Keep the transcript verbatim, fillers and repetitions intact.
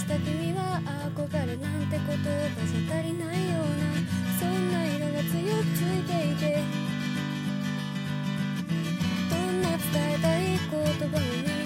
した君は憧れなんて言葉じゃ足りないような、そんな色が強くついていて、どんな伝えたい言葉も見